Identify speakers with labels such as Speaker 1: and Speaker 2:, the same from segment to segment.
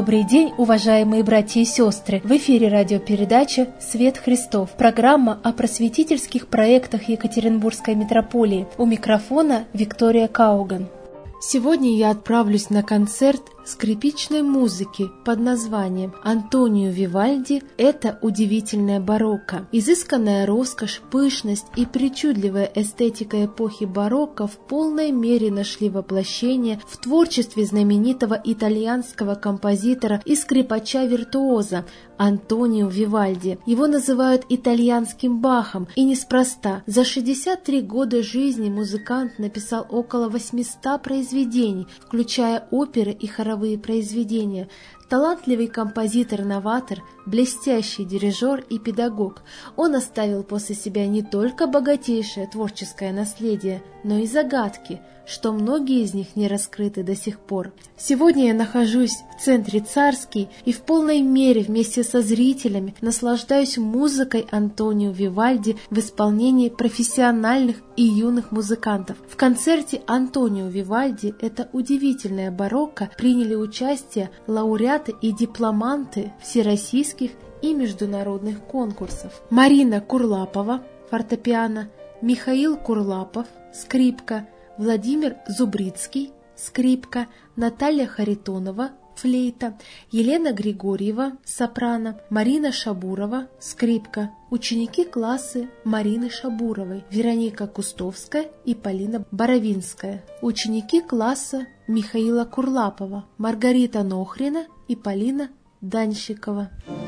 Speaker 1: Добрый день, уважаемые братья и сестры! В эфире радиопередача «Свет Христов». Программа о просветительских проектах Екатеринбургской митрополии. У микрофона Виктория Кауган. Сегодня я отправлюсь на концерт скрипичной музыки под названием «Антонио Вивальди. Это удивительное барокко». Изысканная роскошь, пышность и причудливая эстетика эпохи барокко в полной мере нашли воплощение в творчестве знаменитого итальянского композитора и скрипача-виртуоза Антонио Вивальди. Его называют итальянским Бахом, и неспроста. За 63 года жизни музыкант написал около 800 произведений, включая оперы и хоровые произведения. Талантливый композитор-новатор, блестящий дирижер и педагог, он оставил после себя не только богатейшее творческое наследие, но и загадки, что многие из них не раскрыты до сих пор. Сегодня я нахожусь в центре Царский и в полной мере вместе со зрителями наслаждаюсь музыкой Антонио Вивальди в исполнении профессиональных и юных музыкантов. В концерте Антонио Вивальди «Это удивительное барокко» приняли участие лауреаты и дипломанты всероссийских и международных конкурсов. Марина Курлапова, фортепиано, Михаил Курлапов, скрипка, Владимир Зубрицкий, скрипка, Наталья Харитонова, флейта, Елена Григорьева, сопрано, Марина Шабурова, скрипка, ученики классы Марины Шабуровой, Вероника Кустовская и Полина Боровинская, ученики класса Михаила Курлапова, Маргарита Нохрина и Полина Данщикова.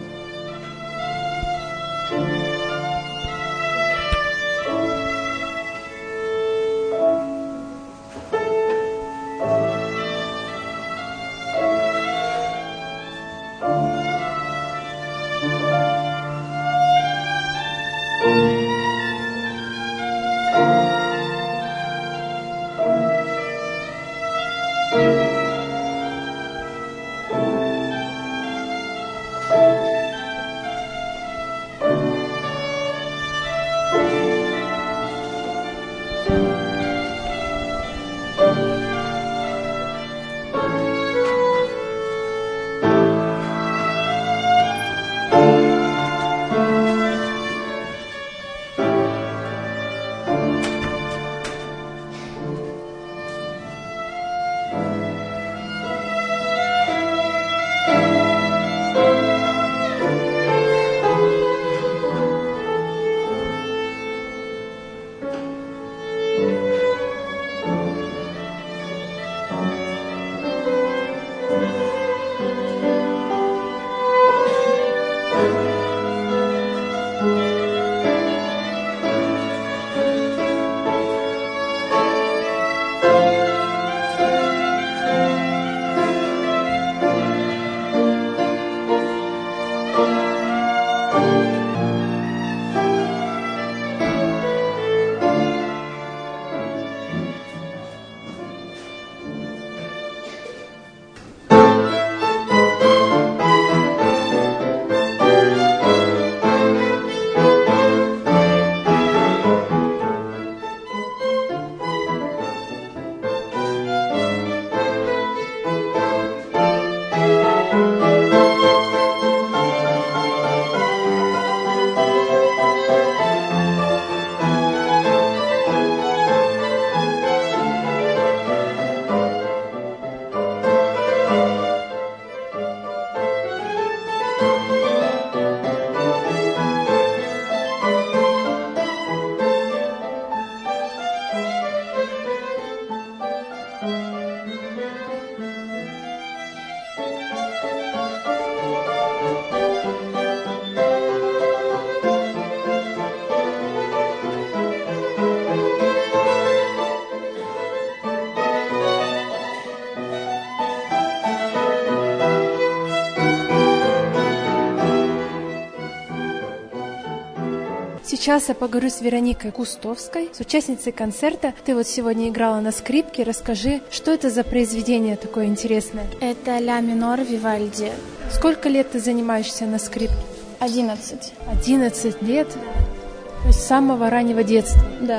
Speaker 1: Сейчас я поговорю с Вероникой Кустовской, с участницей концерта. Ты вот сегодня играла на скрипке. Расскажи, что это за произведение такое интересное?
Speaker 2: Это ля минор Вивальди.
Speaker 1: Сколько лет ты занимаешься на скрипке?
Speaker 2: 11.
Speaker 1: 11 лет? То есть с самого раннего детства?
Speaker 2: Да.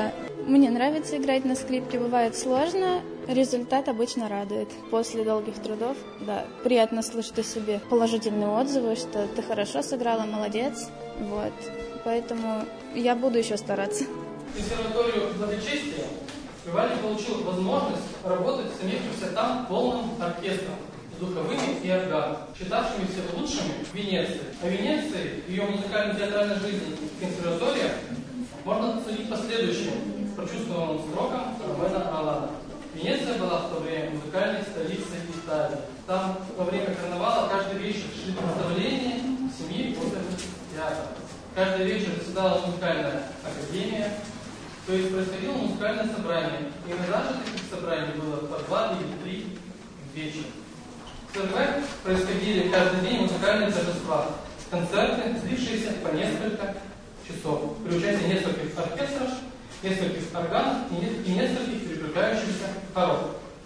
Speaker 2: Мне нравится играть на скрипке, бывает сложно. Результат обычно радует. После долгих трудов, да, приятно слышать о себе положительные отзывы, что ты хорошо сыграла, молодец. Вот. Поэтому я буду еще стараться.
Speaker 3: Консерваторию благочестия Вивальди получил возможность работать с имевшимся там полным оркестром с духовыми и органом, считавшимися лучшими в Венеции. О Венеции, ее музыкально-театральной жизни и консерватории можно судить по следующим прочувствованным строкам Ромена Ролана. Венеция была в то время музыкальной столицей Италии. Там во время карнавала каждый вечер шли представления семьи оперных театров. Каждый вечер заседала музыкальная академия, то есть происходило музыкальное собрание. И иногда же таких собраний было по 2 или 3 вечера. В СРВ происходили каждый день музыкальные торжества, концерты, длившиеся по несколько часов, при участии нескольких оркестров, нескольких органов и нескольких переключающихся хоров.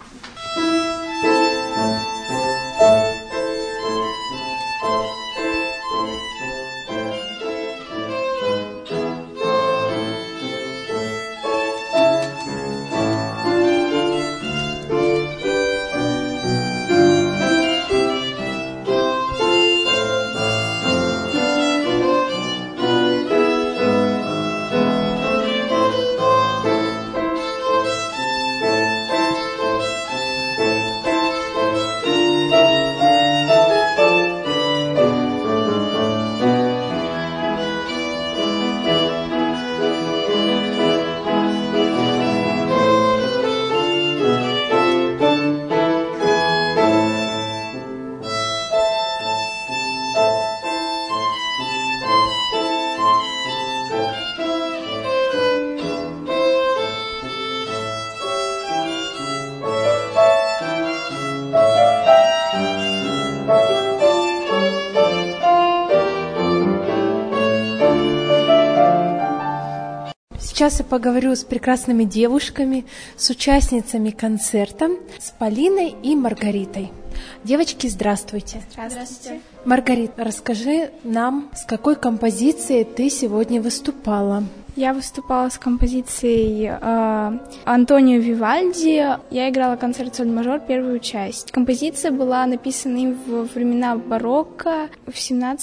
Speaker 1: Сейчас я поговорю с прекрасными девушками, с участницами концерта, с Полиной и Маргаритой. Девочки, здравствуйте.
Speaker 2: Здравствуйте.
Speaker 1: Маргарита, расскажи нам, с какой композицией ты сегодня выступала?
Speaker 2: Я выступала с композицией Антонио Вивальди. Я играла концерт соль-мажор, первую часть. Композиция была написана им во времена барокко, в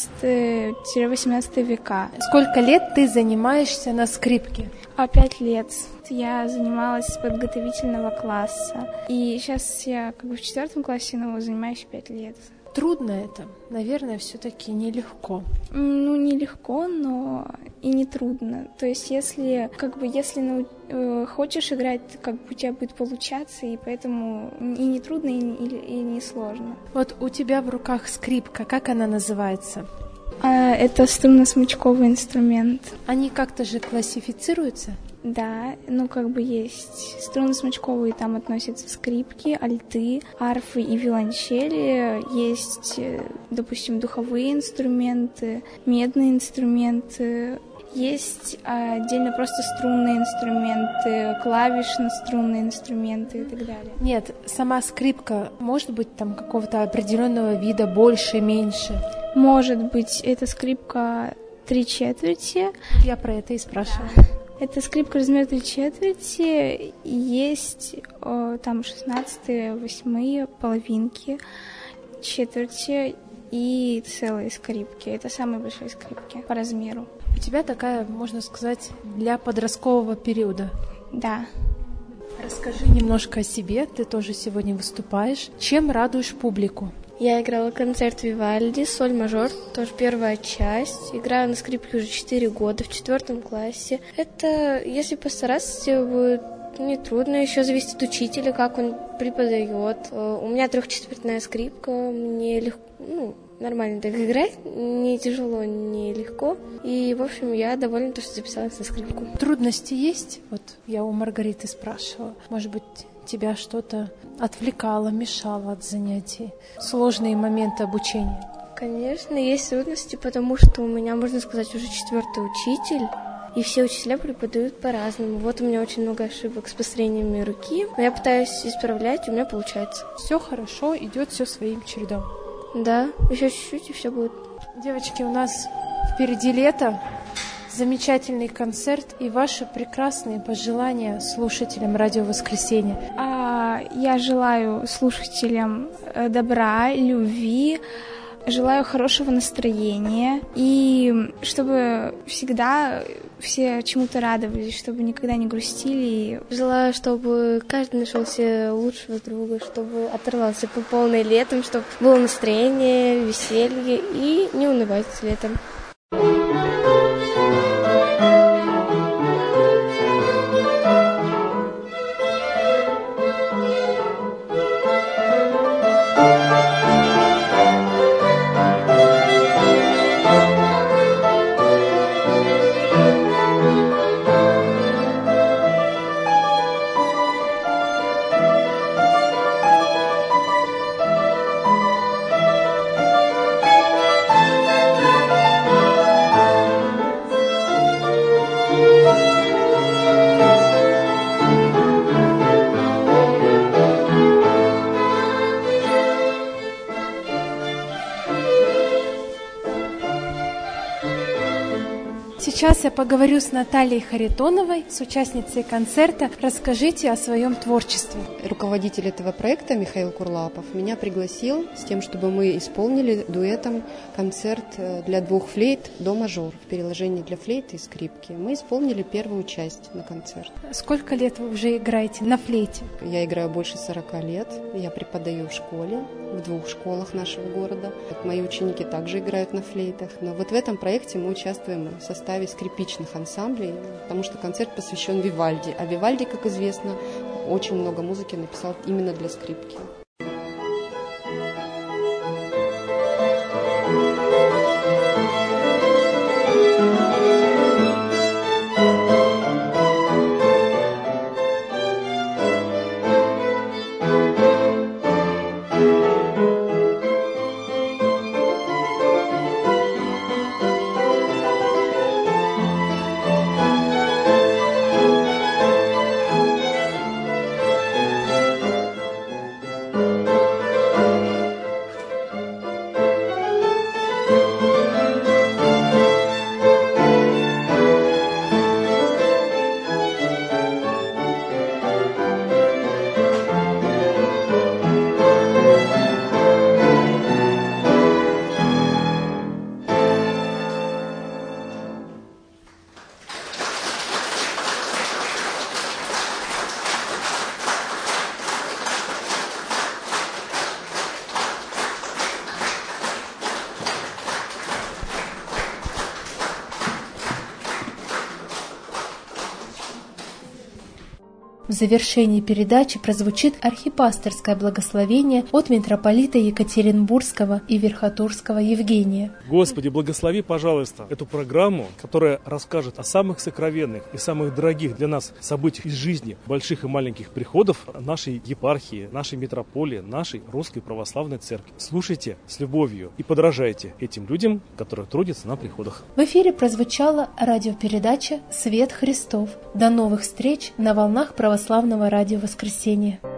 Speaker 2: 17-18 века.
Speaker 1: Сколько лет ты занимаешься на скрипке?
Speaker 2: 5 лет. Я занималась с подготовительного класса. И сейчас я в 4 классе, но занимаюсь 5 лет.
Speaker 1: Трудно это? Наверное, все-таки нелегко.
Speaker 2: Нелегко, но и не трудно. То есть, если хочешь играть, у тебя будет получаться, и поэтому и не трудно, и не сложно.
Speaker 1: Вот у тебя в руках скрипка, как она называется?
Speaker 2: Это струнно-смычковый инструмент.
Speaker 1: Они как-то же классифицируются?
Speaker 2: Да, есть струнно-смычковые, там относятся скрипки, альты, арфы и виолончели. Есть, допустим, духовые инструменты, медные инструменты. Есть отдельно просто струнные инструменты, клавишно-струнные инструменты и так далее.
Speaker 1: Нет, сама скрипка может быть там какого-то определенного вида, больше, меньше?
Speaker 2: Может быть, это скрипка 3/4.
Speaker 1: Я про это и спрашиваю.
Speaker 2: Да. Это скрипка размер 3/4, есть там 16-е, 8-е, половинки, четверти и целые скрипки. Это самые большие скрипки по размеру.
Speaker 1: У тебя такая, можно сказать, для подросткового периода.
Speaker 2: Да.
Speaker 1: Расскажи немножко о себе, ты тоже сегодня выступаешь. Чем радуешь публику?
Speaker 4: Я играла концерт Вивальди, соль-мажор, тоже первая часть. Играю на скрипке уже 4 года, в 4 классе. Это, если постараться, будет нетрудно. Еще зависит от учителя, как он преподает. У меня 3/4 скрипка, мне легко, нормально так играть, не тяжело, не легко. И, в общем, я довольна, что записалась на скрипку.
Speaker 1: Трудности есть? Вот я у Маргариты спрашивала. Может быть, тебя что-то отвлекало, мешало от занятий? Сложные моменты обучения?
Speaker 4: Конечно, есть трудности, потому что у меня, можно сказать, уже 4-й учитель. И все учителя преподают по-разному. Вот у меня очень много ошибок с построениями руки. Но я пытаюсь исправлять, и у меня получается.
Speaker 1: Все хорошо, идет все своим чередом.
Speaker 4: Да, еще чуть-чуть, и все будет.
Speaker 1: Девочки, у нас впереди лето. замечательный концерт и ваши прекрасные пожелания слушателям Радио Воскресенье.
Speaker 5: Я желаю слушателям добра, любви, желаю хорошего настроения и чтобы всегда все чему-то радовались, чтобы никогда не грустили.
Speaker 4: Желаю, чтобы каждый нашел себе лучшего друга, чтобы оторвался по полной летом, чтобы было настроение, веселье и не унывать летом.
Speaker 1: Сейчас я поговорю с Натальей Харитоновой, с участницей концерта. Расскажите о своем творчестве.
Speaker 6: Руководитель этого проекта Михаил Курлапов меня пригласил с тем, чтобы мы исполнили дуэтом концерт для 2 флейт до мажор в переложении для флейты и скрипки. Мы исполнили первую часть на концерт.
Speaker 1: Сколько лет вы уже играете на флейте?
Speaker 6: Я играю больше 40 лет. Я преподаю в школе, в 2 школах нашего города. Мои ученики также играют на флейтах. Но вот в этом проекте мы участвуем в составе скрипичных ансамблей, потому что концерт посвящен Вивальди. А Вивальди, как известно, очень много музыки написал именно для скрипки.
Speaker 1: В завершении передачи прозвучит архипасторское благословение от митрополита Екатеринбургского и Верхотурского Евгения.
Speaker 7: Господи, благослови, пожалуйста, эту программу, которая расскажет о самых сокровенных и самых дорогих для нас событиях из жизни больших и маленьких приходов нашей епархии, нашей митрополии, нашей Русской Православной Церкви. Слушайте с любовью и подражайте этим людям, которые трудятся на приходах.
Speaker 1: В эфире прозвучала радиопередача «Свет Христов». До новых встреч на волнах Православного радио Воскресенья.